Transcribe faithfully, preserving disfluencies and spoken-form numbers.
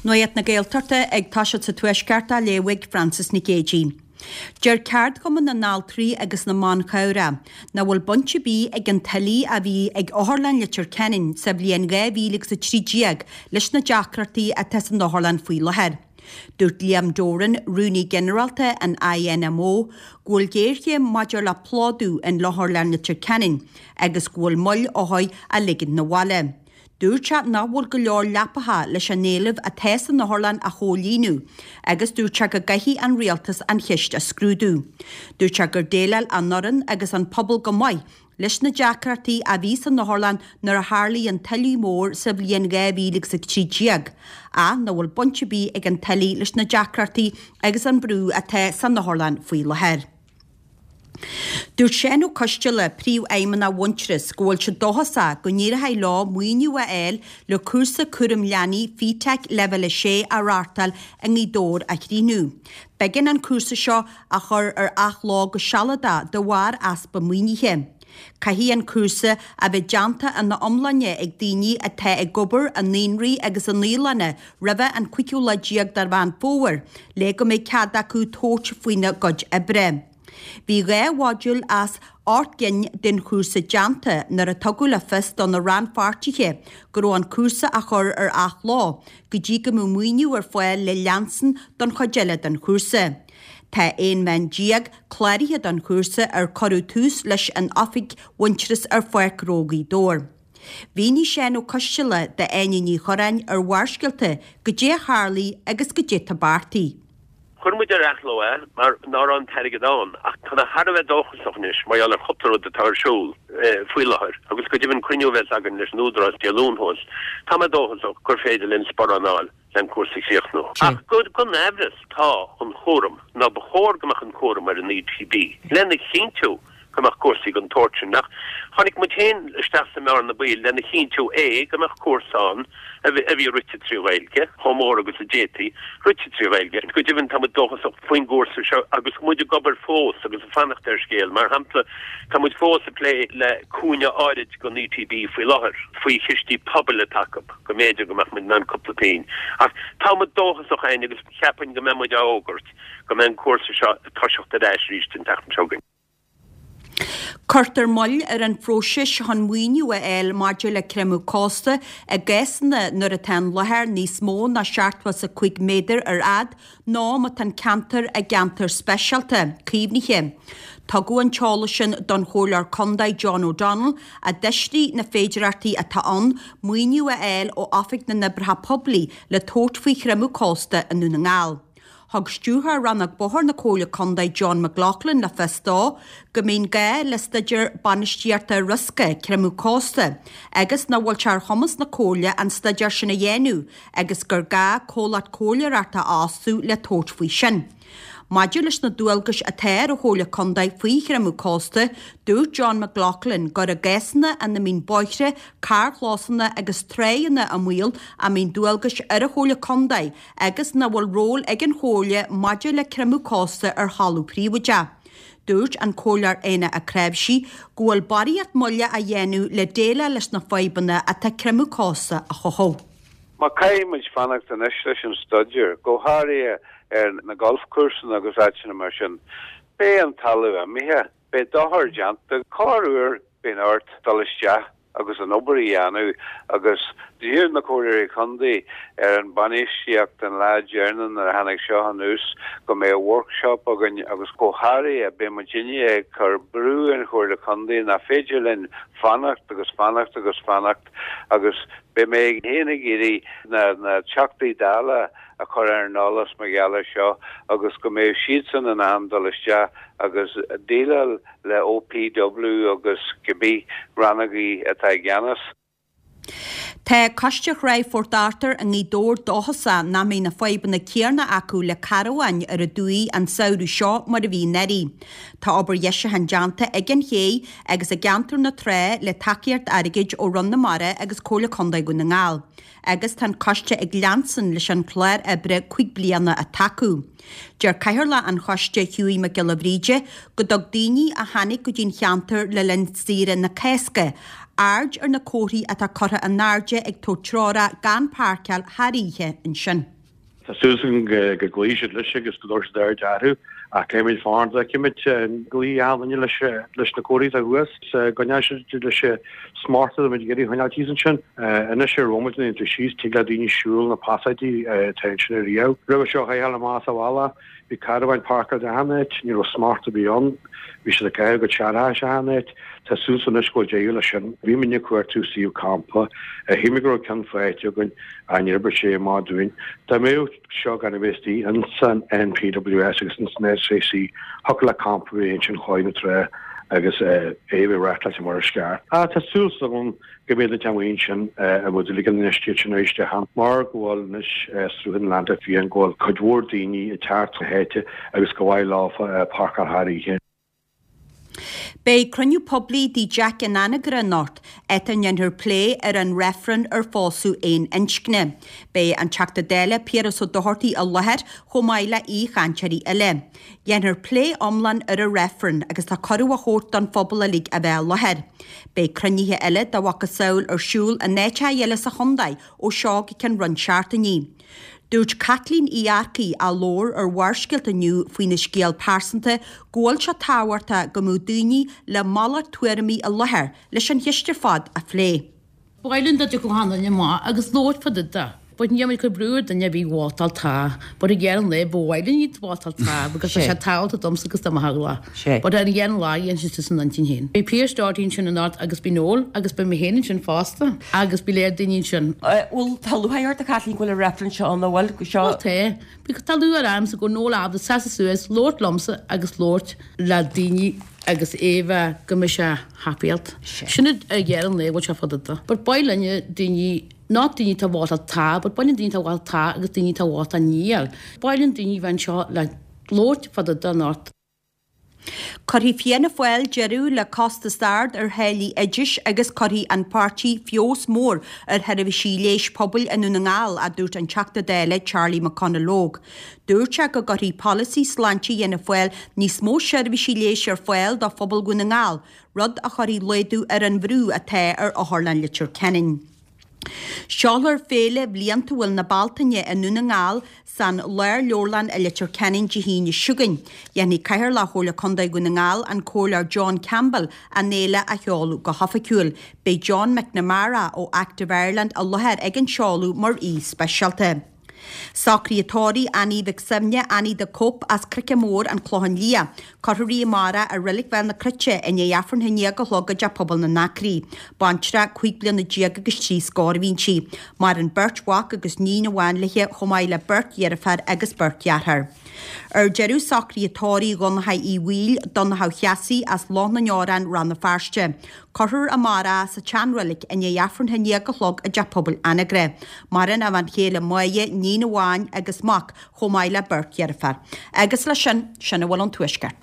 Nuaiad na Gaeltachta ag taisiad sa tuaiscearta léigh Francis Ní Céadaoin. Deir ceart cuman na náltrií agus na man chomhra, na bhfuil bunte bí ag an talí a bhí ag Áthorlan litir cenin sa bbliain dhá mhíle sa trídíag leis na deacrartaí a tesan Áthorlan faoi láthair. Dúirt Liam Doran, Rúnaí Generalta an I N M O, ghfuil géirche maidir le pládú an Áthorlan litir cenin, agus ghfuil mull óthaid a ligean na bhaile. Dúirte ná bhfuil go leor leapatha leis an néalamh a teasa na Áthorlan a cholíniu, agus dúirte go gaithí an rialtas an cheist a scrúdú. Dúirte gur déile an noran agus an pobl go maiid leis na deacrartaí a bhí san na Áthorlan nar a tharlaí an talí mór sa bbliain dhá mhíle sa trídíag, a na bhfuil bunte bí ag an talí leis na deacrartaí agus an brú a te san na Áthorlan faoi láthair. Dúirt séanú costeala príomh éimeanna Wintris ghfuil se dóthasa go níortha lá muoinniú a eil le cúrsa cuirim leanaí fítech level sé a rártal a ngídór a chríniu. Begin an cúrsa seo a chur ar ach lá go sealada do bhhar aspa muoinithe. Caihí an cúrsa a bheith deanta an na omlanne ag daoine a the ag gobar an naonraí agus an nílanne ribh an cuiciúla díag dar bhain fómhar, le go méid cead acu tóirte faoine gcuid ibre. Bhí ré bháidúil as ort gin den cúrsa deanta nar a tugadh le fis don na ran fartiche go raibh an cúrsa a chur ar ach lá, go dtí go mú muoinniú ar foiil le leansan don chodeile den cúrsa. Tá éon man díag chláirithe don cúrsa ar corú tús leis an oifig Wintris ar foiic rógaí dór. Bhí ní séanú costeala de aine chorainn ar bhharscailte go dtí Harlaí agus go dtí Tabartaí. Churmuid ar achlóa, mar nar an teirigedán, ach tána harfeh dóchasachnis, mar eall ar choptar de tar siúl faoi láthair, agus go dtí cuiniú bheith agan leis núdras dialúnhos, tá me dóchasach gur féidir linn sporanál len cuasa síochnú. Ach go go nefris tá an chórum, ná bechór gomach an chórum ar an E T B. Lennig chinú gomach cuasaí an tortin nach, chonig mu chéin stasta me an na bíl, lennig chinú é gomach cuasán a bhí ruite tríhhailge, chomór agus a détaí, ruite tríhhailge. Go dtíhann tá dochas faoin gúrsa seo agus muidir gobar fós agus a fannacht ar scéal, mar hampla tá muid fós a lé le cúne áirid go E T B faoi láthair, faoi chistí pobl a takab, go méidir gomach muid nan coplapéin. Ach tá muid dochas a chain agus cheapan go me muid águrt, go me an cuasa seo táiseachta réis ríist an tachtan seogan. Curtar mull ar an fróisis han muoinniú a eil maidir le cremú cásta a gceasanna nuair a tan láthair níos mó na seaartha sa chuig méidir ar ad ná má tan cantar a gantar speisialta, cíbhniche. Tá go an teála sin don chólar Condaid John O'Donnell a deisrí na féidirartaí a tá an muoinniú a eil ó oifig na nibritha poblí le tót faoi cremú cásta a nuna ngáil. Thg stúthar rannach bothar na cóla Condaid John McLaughlin le festá, go mbeadh gá le staidir banistíarta rusca cremú cásta, agus na bhfuil tear thomas na cóla an staidir sin a dhéanú, agus gur gá cólaat cóla arta asú le tót faoi sin. Maidir leis na dúalgas a téir a chóla Condaid faoi cremú cásta, dúirt John McLaughlin gur a gceasanna an na mín boithre, cairchlásanna agus tréanna a mhuiil a mín dúalgas ar a chóla Condaid, agus na bhfuil ról ag an chóla maidir le cremú cásta ar hallú príomhaide. Dúirt an cólar éine a creibsí ghfuil baríocht mulle a dhéanú le déile leis na faibanna a tá cremú cásta a chothó. Má caiimiid fannacht an eis leis an staidir, go háirí ar na golfcursan agus áitina mar sin. Bé an talú a mithe, bé dáthar deanta, cáúir bíon ort dalisteach agus an obarí anú, agus dír na cóirí chundaí ar an banistíocht an láidéarnan ar hanig seo an ús go mé workshop agan agus cóthaí a bé Virginia ag chur brú an chóir le chundaí na féidir linn fannacht agus fannacht agus fannacht agus bé mé hénig irí na na teachtaí dála a chur ar nálas me geala seo agus go mé siad san an andaliste agus díal le O P W agus gobí ranagaí atá gceannas. Tá caisteach raibh fortátar a ní dór dóthasa na mé na faibanna céarna acu le carhain ar a dúí an saoú seo mar a bhí neirí. Tá obair dheise an deanta ag an ché agus a geantar na tré le takeíart airigid ó run na mara agus cóla Condaid go na ngáil. Agus tan coiste ag leansan leis an chléir ebre chuig bliana a taú. Deir caithirla an choiste Hughie McGillivríide go dog daoine a hanig go dtín cheantar le linn stíre na céasca, Ard ar na cóirí atá chotha an náirde ag tótrára gan páirceall Haríthe in sin. Tá Susan go glíise lei agus go dúir deir dearú a céimiid fáin a cimiid glí áhaine leis leis na cóirí a thuas goneise leis smarta a géirí chuinetíísan sin ina sé Romain into síos tí le daoine siúil na pasaidí te sin a riamh. Rih seo chaile más bhla bhí carhain parkar de hanet ní smarta bíon bhí se a ce go tearrá se hanet tá Susan iscóil déile sin bhí minne cuairtú síú campa a himimigró cean féite gon a níirbe sé máúin. Tá mé seo gan bhétí an san N P W S agus an S C C ho le campaí sin choinine tre agus éh rela mar scar. A tá súsa gon gobéad tehain sin a bud ligan neiste sin éiste han mar goháil nes strúhin land a fi an gáil chudhór daoine i teart a héite agus go bhhail lá Parkar Haríthe. Bei cruniú poblí dí Jack in Anagra Nort etan jenhur plé ar an referen ar fósú ein inskne. Bei an teachta déile Pierre so dohortí a leher chomáile í chancharí eile. Jenhur plé omlan ar a referen agus tá choú a hót an fphobal a lig a bheith leher. Bei cruníthe eile da wacha saoil ar siúl a néte eile sa chondaid ó seo cin run seart a ní. Dúirt Kathleen Iarki a lór ar warscilt aniu faoine scéal pásanta ggóil se táhairta go mú daoine le mala tuairimí a lethir leis an hiiste fad a phlé. Báilann dat go hána má agus lóir fadada. But níamid go brúr den nebí bhátal tá, bud a ggéan le bhhailin ní bhátal tá, agus sé táilta domsa agus am hagla. Bud ar ggéan lá an si san nineteen hen. Bé Pierre startín sin an át agus bí nóil agus be méhéann sin fásta agus bí léir daoine sin. Bhfuil talúhaart a Kathleen goil a reference seo na bhfuil go seo té, bí talú ar am sa go nóla ab sa suas Lord lomsa agus Lord le daoine agus éha go me se hapialt. Sinna a ggéan le bhil se fadada. Bud bailenne daoine not daoine tá bháta tá, bud bailinn daoine tá bháil tá agus daoine tá bháta níal. Bailinn daoine bhain seo le Lord fadada nát. Corrí fianna foiil jeú le Costa Stard ar hélí Edis agus corrí an pártí fios mór ar heirh sí léis pobl in na ngáil a dúirt an teachta déile Charlie McConnellóg. Dúirte go gorí policy slantí dhéana foiil níos mó seirbh sí léis ar foiil do phobal go na ngáil, rud a chorí leidú ar an bhrú a té ar áthlan litir Kenning. Seálar féle blianta bhfuil na baltaine a nuna ngáil san leir leorlan a litir Kenning de híine siúgain. Dhéanaí caiir le hóla condaid go na ngáil an cólar John Campbell a néile a cheolú go hafacúil, bei John McNamara ó Active Ireland a lehéir ag an seolú mar í speisialta. Sacríatóí Annie bheith samne Annie de Cop as crice mór an chlóhan lia, choirí mara a rilik bheith na crite in éafran hinne go hlogad a pobl na nacrí. Bantra chuig blian na diaag agus tí scóirhín si, mar an birtwach agus ní na bhain lethe chomáile burt dhearafar agus burt dearthar. Ar jeú sacríatóí gon ha í bhíl don na hacheasí as lá na neoran ran na farste. Corthúr a mara sa teanrilik in éafran hinne go hlog a de pobl anagre. Maran a bhain chéile muige ní na bháin agus mac chomáile burt dhearafar. Agus le sin sinna bhfuil an tuisce.